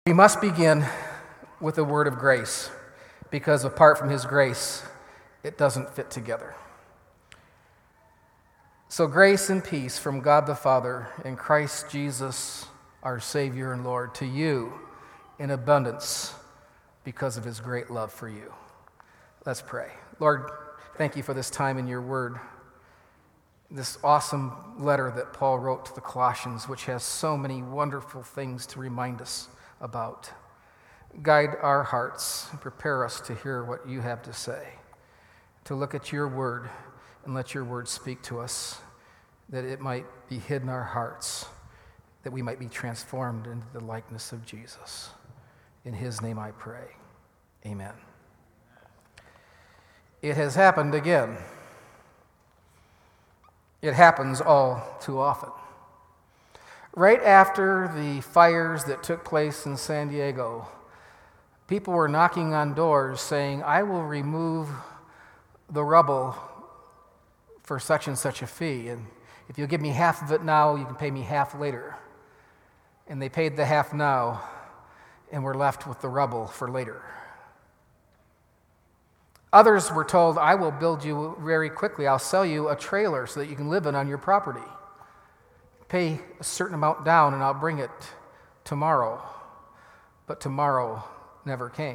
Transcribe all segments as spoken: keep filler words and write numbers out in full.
We must begin with a word of grace, because apart from his grace, it doesn't fit together. So grace and peace from God the Father and Christ Jesus, our Savior and Lord, to you in abundance because of his great love for you. Let's pray. Lord, thank you for this time in your word, this awesome letter that Paul wrote to the Colossians, which has so many wonderful things to remind us about. Guide our hearts and prepare us to hear what you have to say, to look at your word and let your word speak to us, that it might be hid in our hearts, that we might be transformed into the likeness of Jesus. In his name I pray. Amen. It has happened again. It happens all too often. Right after the fires that took place in San Diego, people were knocking on doors saying, I will remove the rubble for such and such a fee, and if you'll give me half of it now, you can pay me half later. And they paid the half now, and were left with the rubble for later. Others were told, I will build you very quickly. I'll sell you a trailer so that you can live in on your property. Pay a certain amount down and I'll bring it tomorrow. But tomorrow never came.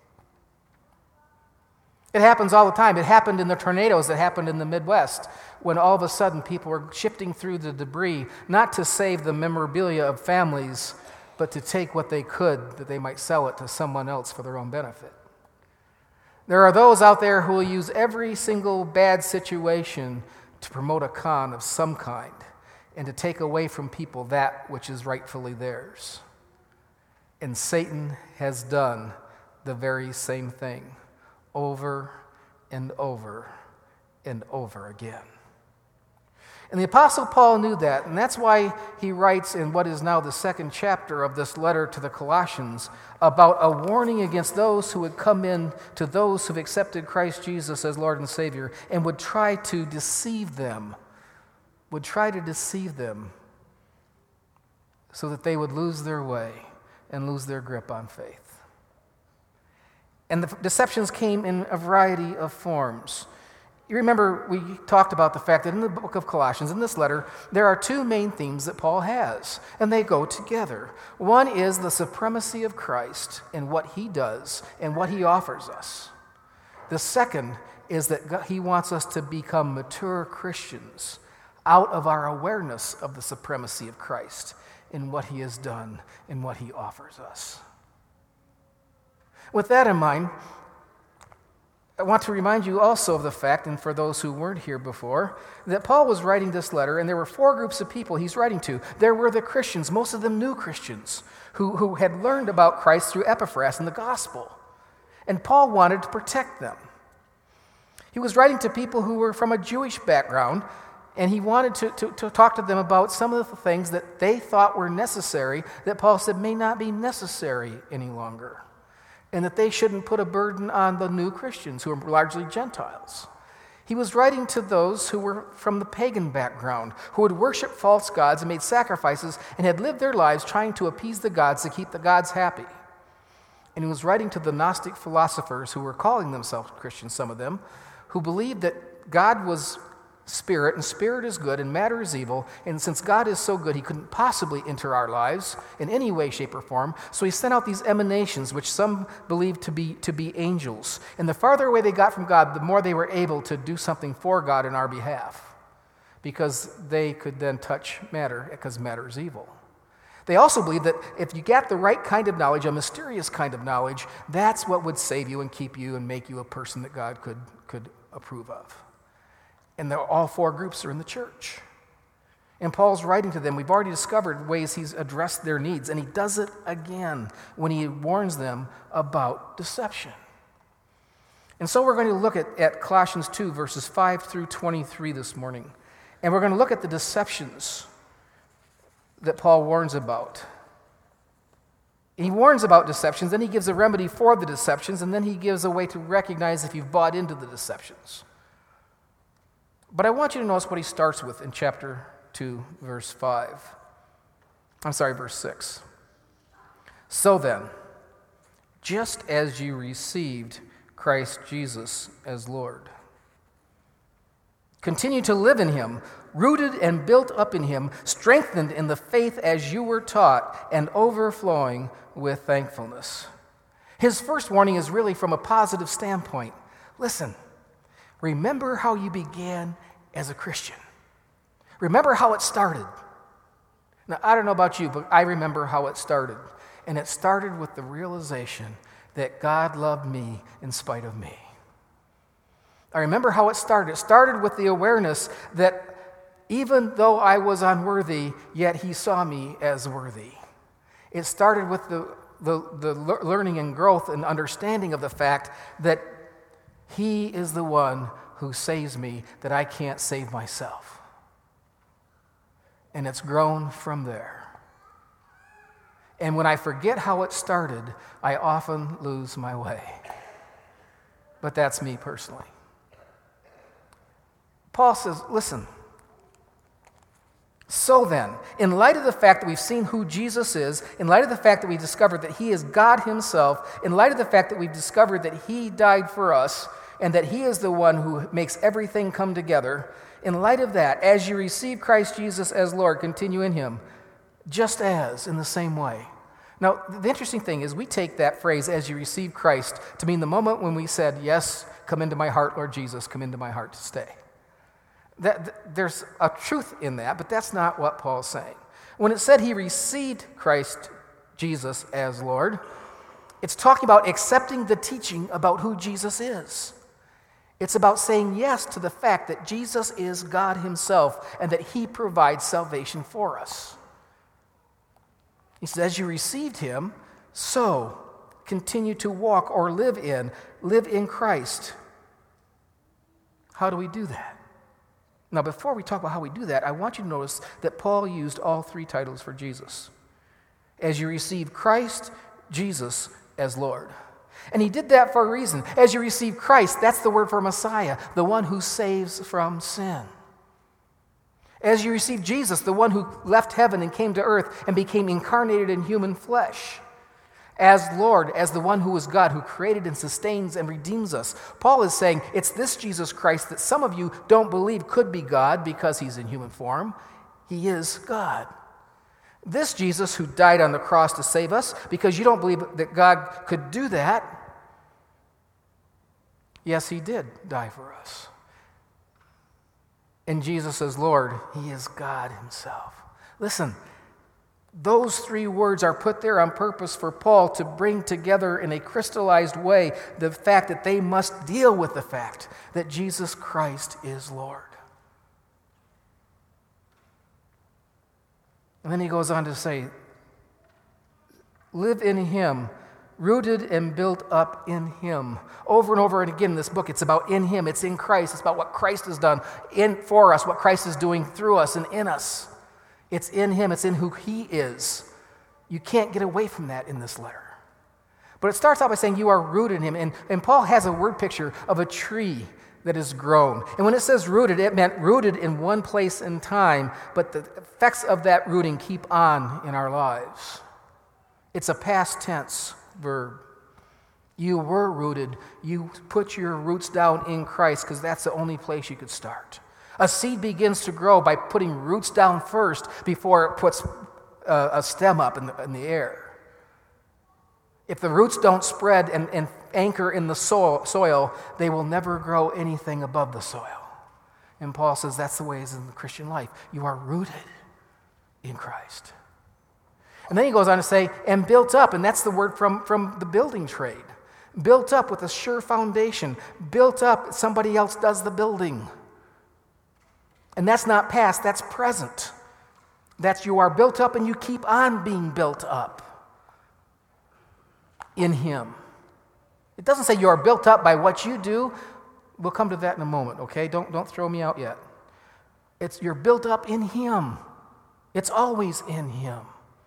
It happens all the time. It happened in the tornadoes that happened in the Midwest when all of a sudden people were shifting through the debris, not to save the memorabilia of families, but to take what they could that they might sell it to someone else for their own benefit. There are those out there who will use every single bad situation to promote a con of some kind and to take away from people that which is rightfully theirs. And Satan has done the very same thing over and over and over again. And the Apostle Paul knew that, and that's why he writes in what is now the second chapter of this letter to the Colossians about a warning against those who would come in to those who've accepted Christ Jesus as Lord and Savior and would try to deceive them, would try to deceive them so that they would lose their way and lose their grip on faith. And the deceptions came in a variety of forms. You remember we talked about the fact that in the book of Colossians, in this letter, there are two main themes that Paul has, and they go together. One is the supremacy of Christ and what he does and what he offers us. The second is that God, he wants us to become mature Christians out of our awareness of the supremacy of Christ in what he has done and what he offers us. With that in mind, I want to remind you also of the fact, and for those who weren't here before, that Paul was writing this letter, and there were four groups of people he's writing to. There were the Christians, most of them new Christians, who, who had learned about Christ through Epaphras and the gospel. And Paul wanted to protect them. He was writing to people who were from a Jewish background, and he wanted to, to, to talk to them about some of the things that they thought were necessary that Paul said may not be necessary any longer, and that they shouldn't put a burden on the new Christians who are largely Gentiles. He was writing to those who were from the pagan background, who had worshiped false gods and made sacrifices and had lived their lives trying to appease the gods to keep the gods happy. And he was writing to the Gnostic philosophers who were calling themselves Christians, some of them, who believed that God was spirit, and spirit is good, and matter is evil, and since God is so good, he couldn't possibly enter our lives in any way, shape, or form, so he sent out these emanations, which some believed to be, to be angels. And the farther away they got from God, the more they were able to do something for God in our behalf, because they could then touch matter, because matter is evil. They also believed that if you got the right kind of knowledge, a mysterious kind of knowledge, that's what would save you and keep you and make you a person that God could, could approve of. And all four groups are in the church. And Paul's writing to them. We've already discovered ways he's addressed their needs, and he does it again when he warns them about deception. And so we're going to look at, at Colossians two, verses five through twenty-three this morning. And we're going to look at the deceptions that Paul warns about. He warns about deceptions, then he gives a remedy for the deceptions, and then he gives a way to recognize if you've bought into the deceptions. But I want you to notice what he starts with in chapter two, verse five. I'm sorry, verse six. So then, just as you received Christ Jesus as Lord, continue to live in him, rooted and built up in him, strengthened in the faith as you were taught, and overflowing with thankfulness. His first warning is really from a positive standpoint. Listen, remember how you began as a Christian. Remember how it started. Now, I don't know about you, but I remember how it started. And it started with the realization that God loved me in spite of me. I remember how it started. It started with the awareness that even though I was unworthy, yet he saw me as worthy. It started with the, the, the learning and growth and understanding of the fact that he is the one who saves me, that I can't save myself. And it's grown from there. And when I forget how it started, I often lose my way. But that's me personally. Paul says, listen, so then, in light of the fact that we've seen who Jesus is, in light of the fact that we discovered that he is God himself, in light of the fact that we've discovered that he died for us, and that he is the one who makes everything come together, in light of that, as you receive Christ Jesus as Lord, continue in him, just as, in the same way. Now, the interesting thing is we take that phrase, as you receive Christ, to mean the moment when we said, yes, come into my heart, Lord Jesus, come into my heart to stay. That, there's a truth in that, but that's not what Paul's saying. When it said he received Christ Jesus as Lord, it's talking about accepting the teaching about who Jesus is. It's about saying yes to the fact that Jesus is God himself and that he provides salvation for us. He says, as you received him, so continue to walk or live in, live in Christ. How do we do that? Now, before we talk about how we do that, I want you to notice that Paul used all three titles for Jesus. As you receive Christ, Jesus as Lord. And he did that for a reason. As you receive Christ, that's the word for Messiah, the one who saves from sin. As you receive Jesus, the one who left heaven and came to earth and became incarnated in human flesh. As Lord, as the one who is God, who created and sustains and redeems us. Paul is saying it's this Jesus Christ that some of you don't believe could be God because he's in human form. He is God. This Jesus who died on the cross to save us, because you don't believe that God could do that. Yes, he did die for us. And Jesus as Lord, he is God himself. Listen, those three words are put there on purpose for Paul to bring together in a crystallized way the fact that they must deal with the fact that Jesus Christ is Lord. And then he goes on to say, live in him, rooted and built up in him. Over and over and again in this book, it's about in him, it's in Christ, it's about what Christ has done in for us, what Christ is doing through us and in us. It's in him, it's in who he is. You can't get away from that in this letter. But it starts out by saying you are rooted in him. And, and Paul has a word picture of a tree that is grown. And when it says rooted, it meant rooted in one place and time, but the effects of that rooting keep on in our lives. It's a past tense verb. You were rooted. You put your roots down in Christ because that's the only place you could start. A seed begins to grow by putting roots down first before it puts a, a stem up in the, in the air. If the roots don't spread and, and anchor in the soil, soil, they will never grow anything above the soil. And Paul says that's the way it is in the Christian life. You are rooted in Christ. And then he goes on to say, and built up, and that's the word from, from the building trade. Built up with a sure foundation. Built up, somebody else does the building. And that's not past, that's present. That's you are built up and you keep on being built up in him. It doesn't say you are built up by what you do. We'll come to that in a moment, okay? Don't, don't throw me out yet. It's you're built up in him. It's always in him.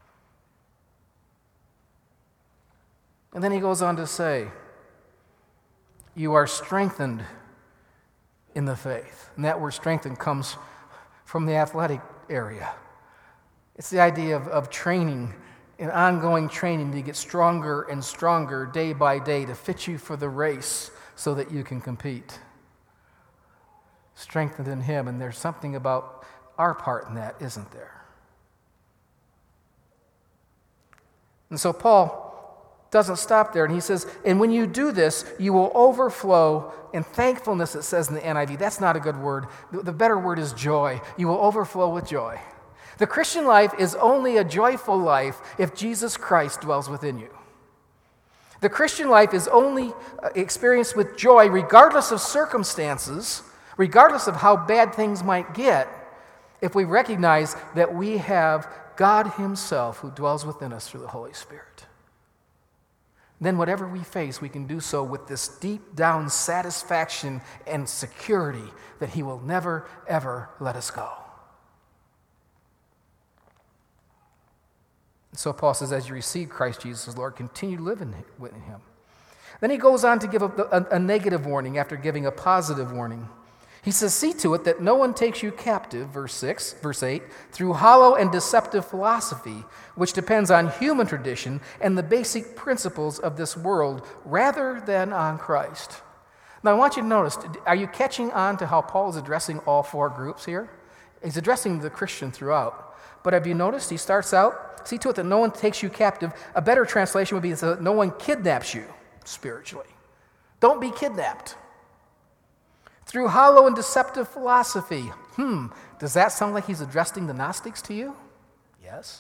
And then he goes on to say, you are strengthened in the faith. And that word strengthened comes from the athletic area. It's the idea of, of training in ongoing training to get stronger and stronger day by day to fit you for the race so that you can compete. Strengthened in Him, and there's something about our part in that, isn't there? And so Paul doesn't stop there, and he says, and when you do this, you will overflow in thankfulness, it says in the N I V. That's not a good word. The better word is joy. You will overflow with joy. The Christian life is only a joyful life if Jesus Christ dwells within you. The Christian life is only experienced with joy regardless of circumstances, regardless of how bad things might get, if we recognize that we have God Himself who dwells within us through the Holy Spirit. Then whatever we face, we can do so with this deep down satisfaction and security that He will never, ever let us go. And so Paul says, as you receive Christ Jesus as Lord, continue to live in Him. Then he goes on to give a, a, a negative warning after giving a positive warning. He says, see to it that no one takes you captive, verse six, verse eight, through hollow and deceptive philosophy, which depends on human tradition and the basic principles of this world, rather than on Christ. Now, I want you to notice, are you catching on to how Paul is addressing all four groups here? He's addressing the Christian throughout. But have you noticed, he starts out, see to it that no one takes you captive. A better translation would be so that no one kidnaps you spiritually. Don't be kidnapped. Through hollow and deceptive philosophy. Hmm, does that sound like he's addressing the Gnostics to you? Yes.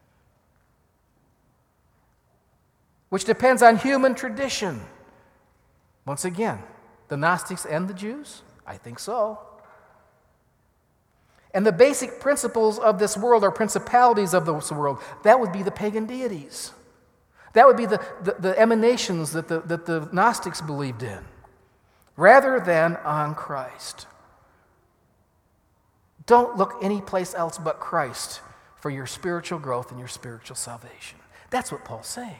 Which depends on human tradition. Once again, the Gnostics and the Jews? I think so. And the basic principles of this world are principalities of this world. That would be the pagan deities. That would be the, the, the emanations that the, that the Gnostics believed in, rather than on Christ. Don't look anyplace else but Christ for your spiritual growth and your spiritual salvation. That's what Paul's saying.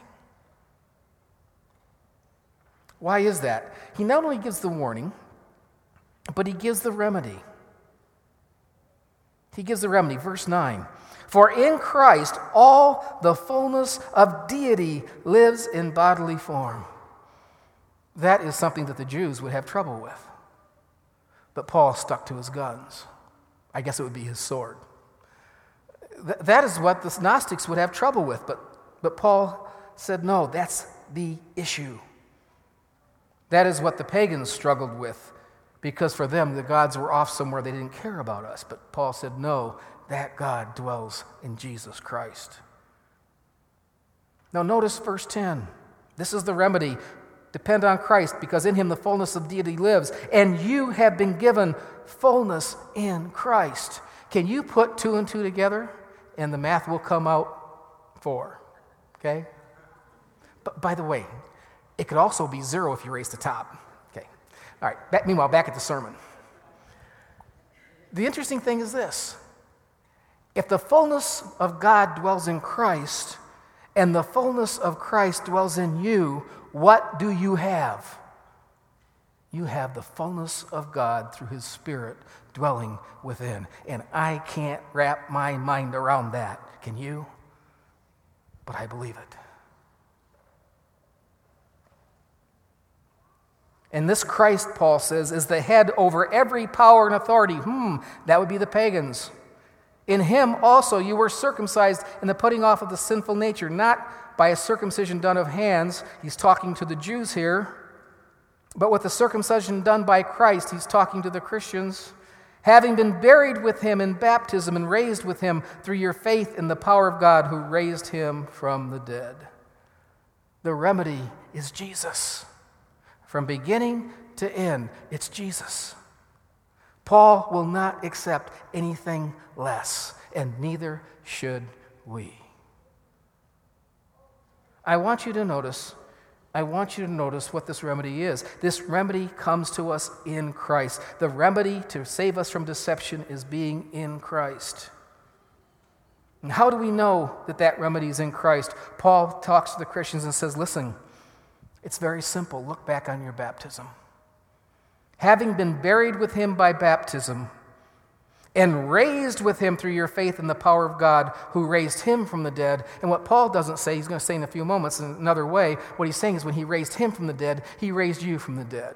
Why is that? He not only gives the warning, but he gives the remedy. He gives the remedy. Verse nine. For in Christ all the fullness of deity lives in bodily form. That is something that the Jews would have trouble with. But Paul stuck to his guns. I guess it would be his sword. Th- that is what the Gnostics would have trouble with. But, but Paul said, no, that's the issue. That is what the pagans struggled with, because for them, the gods were off somewhere. They didn't care about us. But Paul said, no, that God dwells in Jesus Christ. Now notice verse ten. This is the remedy. Depend on Christ, because in Him the fullness of deity lives, and you have been given fullness in Christ. Can you put two and two together, and the math will come out four? Okay? But by the way, it could also be zero if you raise the top. Okay. All right. Back, meanwhile, back at the sermon. The interesting thing is this. If the fullness of God dwells in Christ, and the fullness of Christ dwells in you, what do you have? You have the fullness of God through His Spirit dwelling within. And I can't wrap my mind around that. Can you? But I believe it. And this Christ, Paul says, is the head over every power and authority. Hmm, that would be the pagans. In Him also you were circumcised in the putting off of the sinful nature, not by a circumcision done of hands. He's talking to the Jews here. But with the circumcision done by Christ, he's talking to the Christians. Having been buried with Him in baptism and raised with Him through your faith in the power of God who raised Him from the dead. The remedy is Jesus. From beginning to end, it's Jesus. Paul will not accept anything less, and neither should we. I want you to notice, I want you to notice what this remedy is. This remedy comes to us in Christ. The remedy to save us from deception is being in Christ. And how do we know that that remedy is in Christ? Paul talks to the Christians and says, listen, it's very simple. Look back on your baptism. Having been buried with Him by baptism, and raised with him through your faith in the power of God who raised him from the dead. And what Paul doesn't say, he's going to say in a few moments in another way, what he's saying is when he raised him from the dead, he raised you from the dead.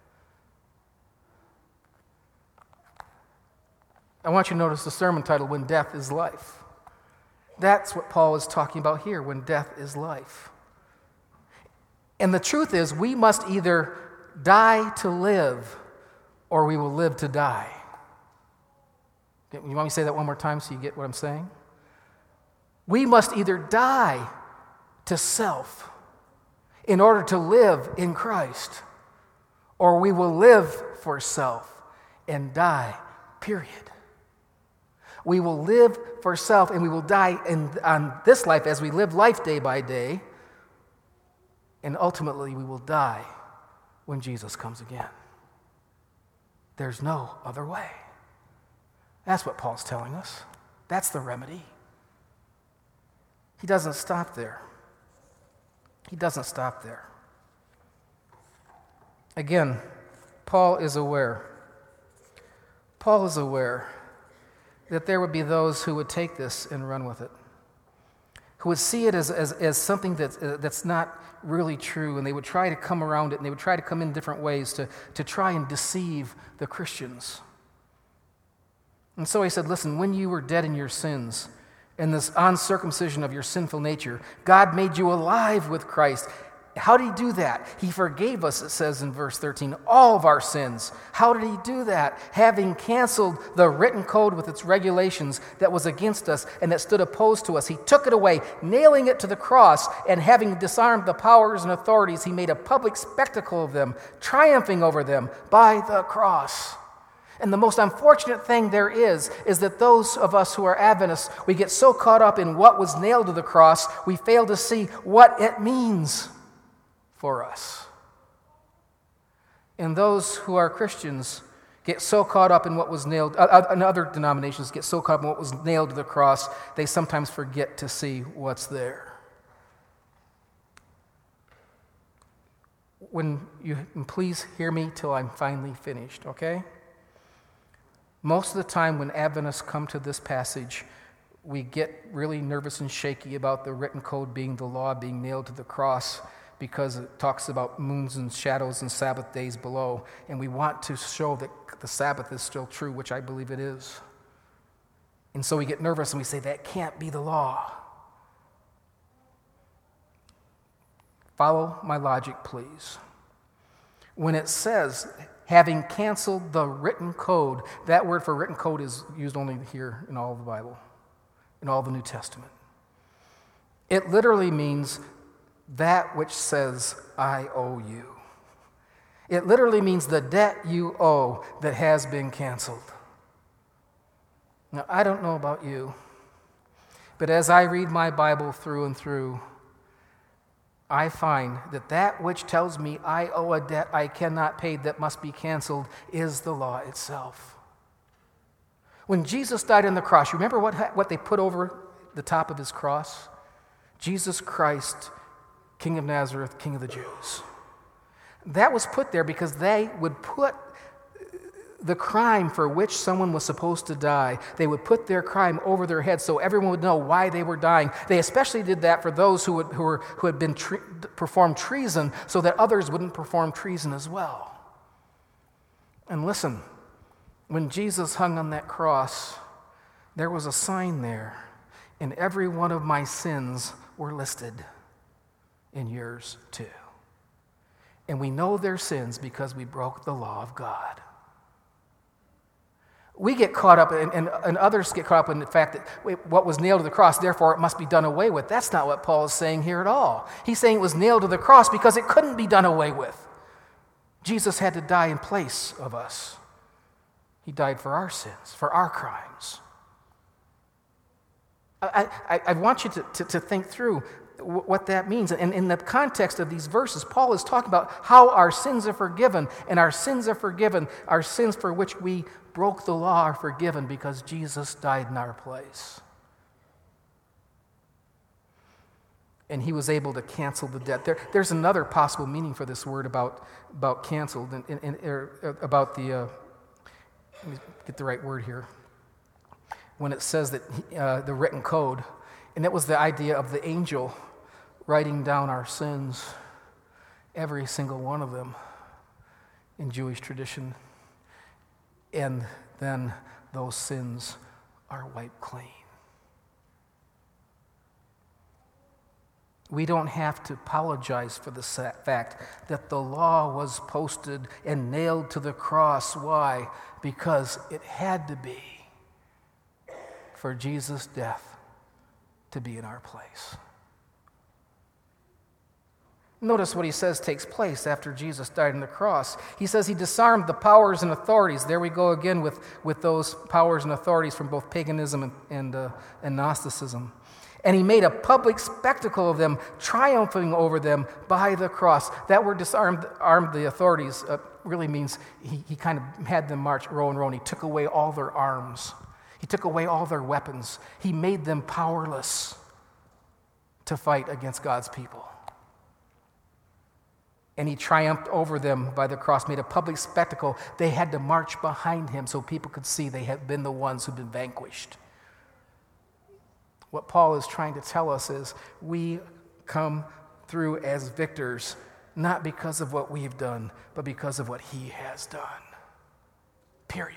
I want you to notice the sermon title, When Death is Life. That's what Paul is talking about here, when death is life. And the truth is, we must either die to live or we will live to die. You want me to say that one more time so you get what I'm saying? We must either die to self in order to live in Christ, or we will live for self and die, period. We will live for self and we will die in, on this life as we live life day by day, and ultimately we will die when Jesus comes again. There's no other way. That's what Paul's telling us. That's the remedy. He doesn't stop there. He doesn't stop there. Again, Paul is aware. Paul is aware that there would be those who would take this and run with it, who would see it as, as, as something that's, uh, that's not really true, and they would try to come around it, and they would try to come in different ways to, to try and deceive the Christians. And so he said, listen, when you were dead in your sins and this uncircumcision of your sinful nature, God made you alive with Christ. How did he do that? He forgave us, it says in verse thirteen, all of our sins. How did he do that? Having canceled the written code with its regulations that was against us and that stood opposed to us, he took it away, nailing it to the cross, and having disarmed the powers and authorities, he made a public spectacle of them, triumphing over them by the cross. And the most unfortunate thing there is, is that those of us who are Adventists, we get so caught up in what was nailed to the cross, we fail to see what it means for us. And those who are Christians get so caught up in what was nailed, uh, and other denominations get so caught up in what was nailed to the cross, they sometimes forget to see what's there. When you, and please hear me till I'm finally finished, okay? Most of the time when Adventists come to this passage, we get really nervous and shaky about the written code being the law, being nailed to the cross, because it talks about moons and shadows and Sabbath days below, and we want to show that the Sabbath is still true, which I believe it is. And so we get nervous and we say, that can't be the law. Follow my logic, please. When it says, having canceled the written code, that word for written code is used only here in all of the Bible, in all the New Testament. It literally means that which says, I owe you. It literally means the debt you owe that has been canceled. Now, I don't know about you, but as I read my Bible through and through, I find that that which tells me I owe a debt I cannot pay that must be canceled is the law itself. When Jesus died on the cross, you remember what, what they put over the top of his cross? Jesus Christ, King of Nazareth, King of the Jews. That was put there because they would put the crime for which someone was supposed to die, they would put their crime over their head so everyone would know why they were dying. They especially did that for those who, would, who, were, who had been tre- performed treason so that others wouldn't perform treason as well. And listen, when Jesus hung on that cross, there was a sign there, and every one of my sins were listed, and yours too. And we know they're sins because we broke the law of God. We get caught up, and, and, and others get caught up in the fact that wait, what was nailed to the cross, therefore it must be done away with. That's not what Paul is saying here at all. He's saying it was nailed to the cross because it couldn't be done away with. Jesus had to die in place of us. He died for our sins, for our crimes. I, I, I want you to, to, to think through what that means. And in the context of these verses, Paul is talking about how our sins are forgiven, and our sins are forgiven, our sins for which we broke the law are forgiven because Jesus died in our place. And he was able to cancel the debt. There, there's another possible meaning for this word about, about canceled, and, and, and er, about the, uh, let me get the right word here. when it says that uh, the written code, and that was the idea of the angel writing down our sins, every single one of them in Jewish tradition, and then those sins are wiped clean. We don't have to apologize for the fact that the law was posted and nailed to the cross. Why? Because it had to be for Jesus' death to be in our place. Notice what he says takes place after Jesus died on the cross. He says he disarmed the powers and authorities. There we go again with, with those powers and authorities from both paganism and, and, uh, and Gnosticism. And he made a public spectacle of them, triumphing over them by the cross. That word disarmed armed the authorities uh, really means he, he kind of had them march row and row, and he took away all their arms. He took away all their weapons. He made them powerless to fight against God's people. And he triumphed over them by the cross, made a public spectacle. They had to march behind him so people could see they had been the ones who'd been vanquished. What Paul is trying to tell us is we come through as victors, not because of what we've done, but because of what he has done. Period.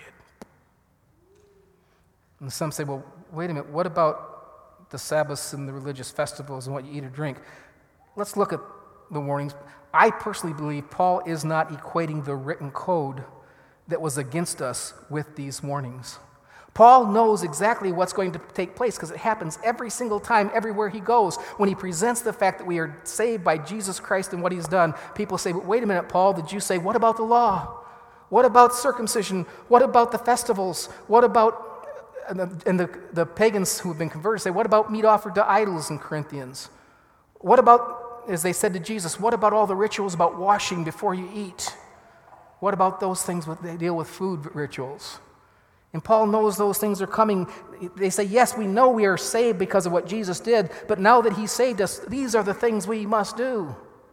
And some say, well, wait a minute, what about the Sabbaths and the religious festivals and what you eat or drink? Let's look at the warnings. I personally believe Paul is not equating the written code that was against us with these warnings. Paul knows exactly what's going to take place because it happens every single time, everywhere he goes. When he presents the fact that we are saved by Jesus Christ and what he's done, people say, but wait a minute, Paul, did you say, what about the law? What about circumcision? What about the festivals? What about, and the, the pagans who have been converted say, what about meat offered to idols in Corinthians? What about, as they said to Jesus, what about all the rituals about washing before you eat? What about those things when they deal with food rituals? And Paul knows those things are coming. They say, yes, we know we are saved because of what Jesus did, but now that he saved us, these are the things we must do.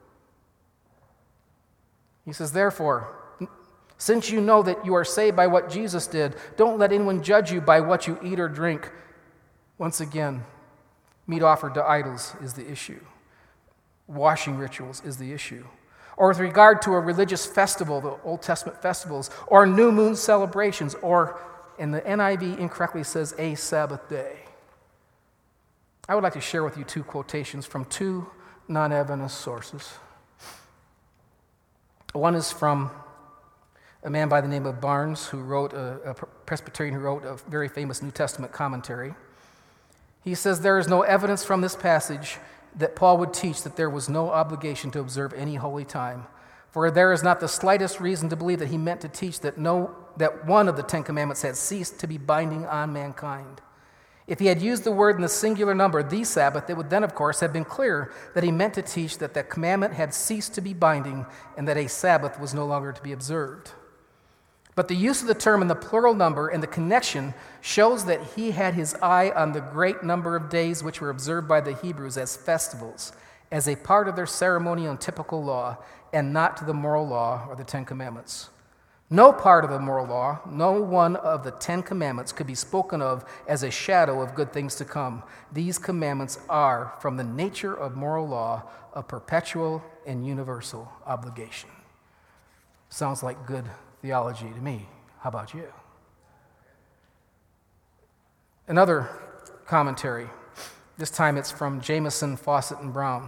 He says, therefore, since you know that you are saved by what Jesus did, don't let anyone judge you by what you eat or drink. Once again, meat offered to idols is the issue. Washing rituals is the issue. Or with regard to a religious festival, the Old Testament festivals, or new moon celebrations, or, and the N I V incorrectly says, a Sabbath day. I would like to share with you two quotations from two non-Adventist sources. One is from a man by the name of Barnes, who wrote, a, a Presbyterian who wrote a very famous New Testament commentary. He says, there is no evidence from this passage that Paul would teach that there was no obligation to observe any holy time. For there is not the slightest reason to believe that he meant to teach that no that one of the Ten Commandments had ceased to be binding on mankind. If he had used the word in the singular number, the Sabbath, it would then, of course, have been clear that he meant to teach that that commandment had ceased to be binding and that a Sabbath was no longer to be observed. But the use of the term in the plural number and the connection shows that he had his eye on the great number of days which were observed by the Hebrews as festivals, as a part of their ceremonial and typical law, and not to the moral law or the Ten Commandments. No part of the moral law, no one of the Ten Commandments could be spoken of as a shadow of good things to come. These commandments are, from the nature of moral law, a perpetual and universal obligation. Sounds like good theology to me. How about you? Another commentary. This time it's from Jameson, Fawcett, and Brown.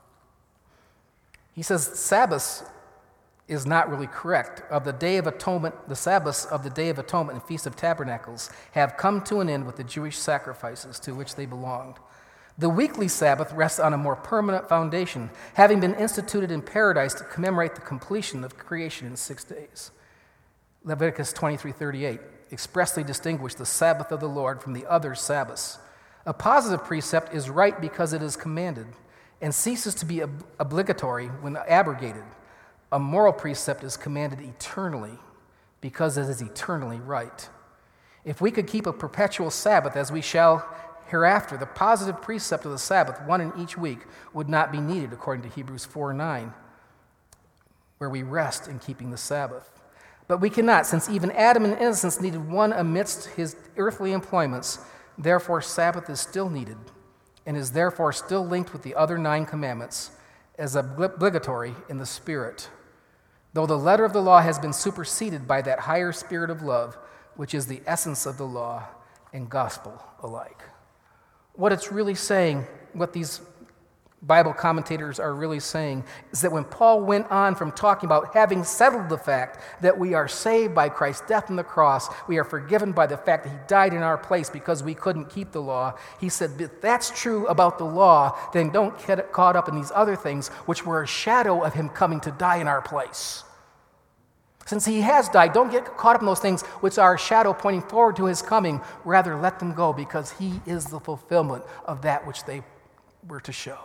He says, Sabbath is not really correct. Of the Day of Atonement, the Sabbaths of the Day of Atonement and Feast of Tabernacles have come to an end with the Jewish sacrifices to which they belonged. The weekly Sabbath rests on a more permanent foundation, having been instituted in paradise to commemorate the completion of creation in six days. Leviticus twenty-three thirty-eight expressly distinguished the Sabbath of the Lord from the other Sabbaths. A positive precept is right because it is commanded and ceases to be ob- obligatory when abrogated. A moral precept is commanded eternally because it is eternally right. If we could keep a perpetual Sabbath, as we shall hereafter, the positive precept of the Sabbath, one in each week, would not be needed, according to Hebrews four nine, where we rest in keeping the Sabbath. But we cannot, since even Adam in innocence needed one amidst his earthly employments. Therefore, Sabbath is still needed and is therefore still linked with the other nine commandments as obligatory in the Spirit, though the letter of the law has been superseded by that higher spirit of love, which is the essence of the law and gospel alike. What it's really saying, what these Bible commentators are really saying, is that when Paul went on from talking about having settled the fact that we are saved by Christ's death on the cross, we are forgiven by the fact that he died in our place because we couldn't keep the law, he said, if that's true about the law, then don't get caught up in these other things which were a shadow of him coming to die in our place. Since he has died, don't get caught up in those things which are a shadow pointing forward to his coming. Rather, let them go, because he is the fulfillment of that which they were to show.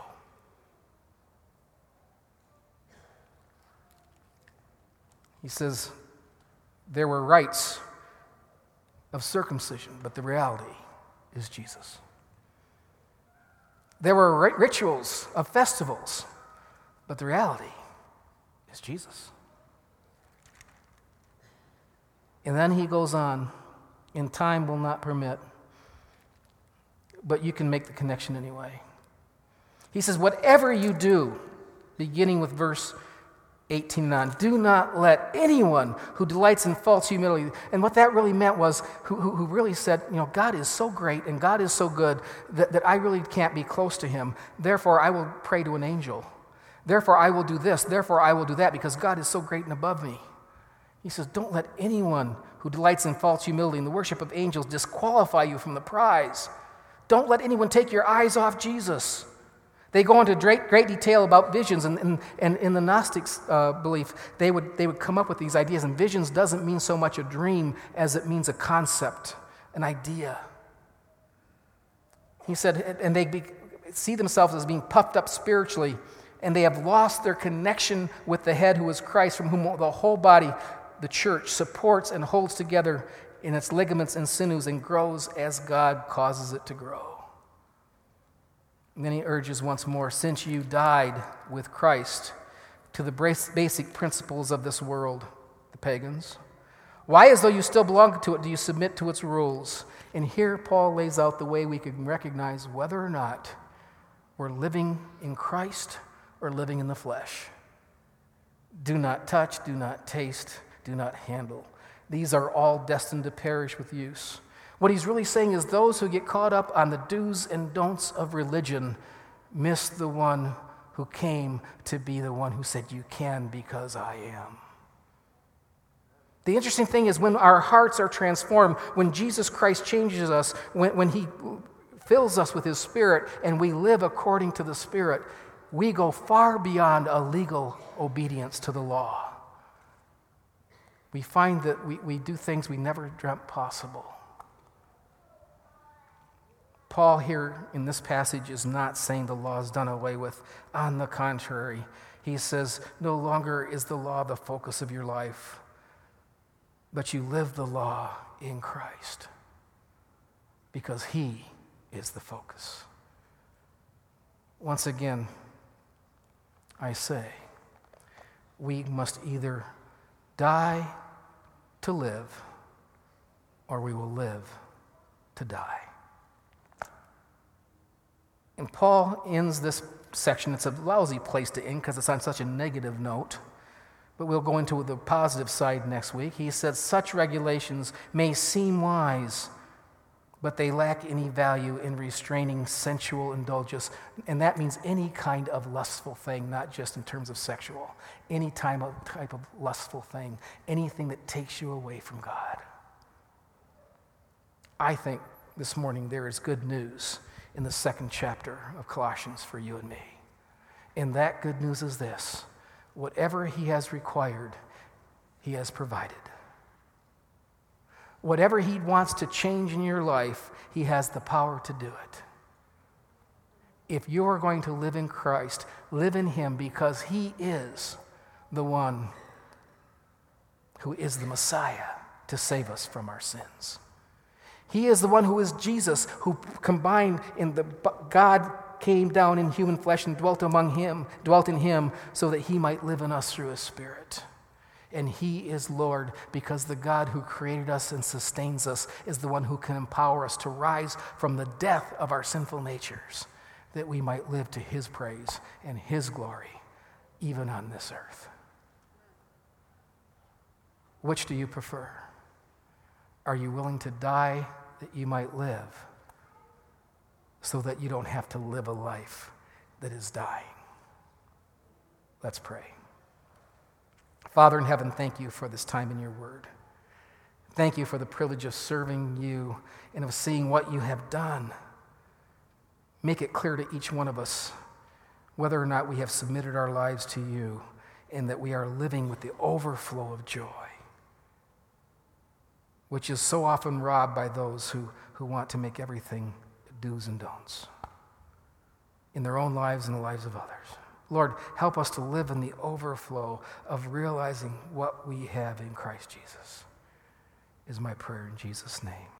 He says, there were rites of circumcision, but the reality is Jesus. There were rituals of festivals, but the reality is Jesus. And then he goes on, and time will not permit, but you can make the connection anyway. He says, whatever you do, beginning with verse eighteen on, do not let anyone who delights in false humility, and what that really meant was, who, who, who really said, you know, God is so great and God is so good that, that I really can't be close to him. Therefore, I will pray to an angel. Therefore, I will do this. Therefore, I will do that because God is so great and above me. He says, don't let anyone who delights in false humility and the worship of angels disqualify you from the prize. Don't let anyone take your eyes off Jesus. They go into great, great detail about visions, and, and, and in the Gnostics' uh, belief, they would, they would come up with these ideas, and visions doesn't mean so much a dream as it means a concept, an idea. He said, and they be, see themselves as being puffed up spiritually, and they have lost their connection with the head, who is Christ, from whom the whole body, the church, supports and holds together in its ligaments and sinews and grows as God causes it to grow. And then he urges once more, since you died with Christ to the basic principles of this world, the pagans, why, as though you still belong to it, do you submit to its rules? And here Paul lays out the way we can recognize whether or not we're living in Christ or living in the flesh. Do not touch, do not taste, do not handle. These are all destined to perish with use. What he's really saying is those who get caught up on the do's and don'ts of religion miss the one who came to be the one who said, you can because I am. The interesting thing is when our hearts are transformed, when Jesus Christ changes us, when, when he fills us with his Spirit and we live according to the Spirit, we go far beyond a legal obedience to the law. We find that we, we do things we never dreamt possible. Paul here in this passage is not saying the law is done away with. On the contrary, he says, no longer is the law the focus of your life, but you live the law in Christ because he is the focus. Once again, I say, we must either die to live or we will live to die. And Paul ends this section. It's a lousy place to end because it's on such a negative note. But we'll go into the positive side next week. He said, such regulations may seem wise, but they lack any value in restraining sensual indulgence. And that means any kind of lustful thing, not just in terms of sexual. Any type of, type of lustful thing. Anything that takes you away from God. I think this morning there is good news in the second chapter of Colossians for you and me. And that good news is this: whatever he has required, he has provided. Whatever he wants to change in your life, he has the power to do it. If you are going to live in Christ, live in him because he is the one who is the Messiah to save us from our sins. He is the one who is Jesus, who combined in the God came down in human flesh and dwelt among him, dwelt in him, so that he might live in us through his Spirit. And he is Lord because the God who created us and sustains us is the one who can empower us to rise from the death of our sinful natures, that we might live to his praise and his glory, even on this earth. Which do you prefer? Are you willing to die that you might live, so that you don't have to live a life that is dying? Let's pray. Father in heaven, thank you for this time in your word. Thank you for the privilege of serving you and of seeing what you have done. Make it clear to each one of us whether or not we have submitted our lives to you and that we are living with the overflow of joy, which is so often robbed by those who, who want to make everything do's and don'ts in their own lives and the lives of others. Lord, help us to live in the overflow of realizing what we have in Christ Jesus, is my prayer in Jesus' name.